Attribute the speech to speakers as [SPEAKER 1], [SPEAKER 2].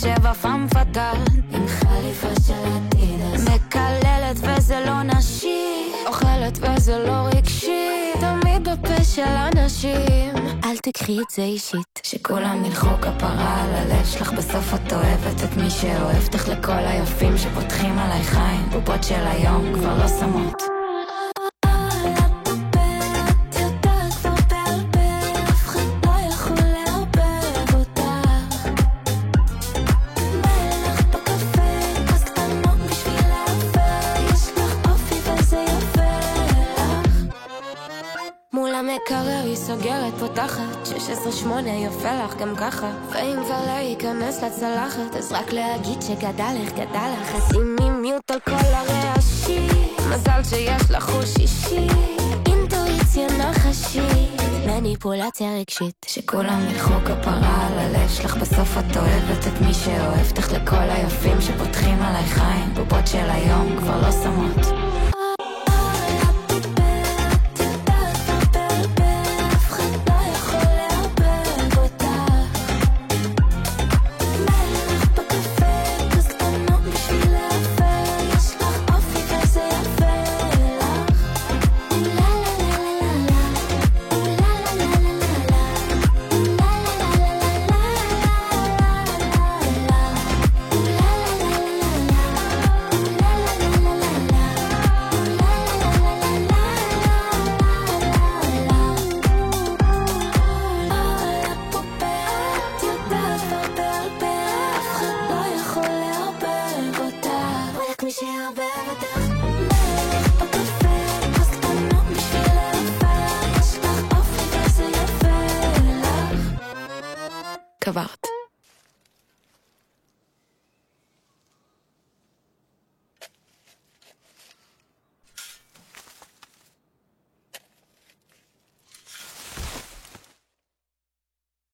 [SPEAKER 1] 7 פעם פתל עם חליפה של אדידס, מקללת וזה לא נשי, אוכלת וזה לא רגשי, תמיד בפה של אנשים. אל תקחי את זה אישית, שכולם ילכו כפרה על הלב שלך, בסוף את אוהבת את מי שאוהב. תחלק כל היפים שפותחים עליי חיים, בובות של היום כבר לא שמות. מקרר היא סוגרת פותחת 16-8 יפה לך גם ככה, ואם כבר לא ייכנס לצלחת אז רק להגיד שגדל לך שימי מיוט על כל הרעשים, מזל שיש לך חוש אישי, אינטואיציה נחשית, מניפולציה רגשית, שכולם ילכו כפרה על הלב שלך, בסוף את אוהבת את מי שאוהב. תחלק כל היפים שפותחים עליי חיים, בובות של היום כבר לא שמות. כבר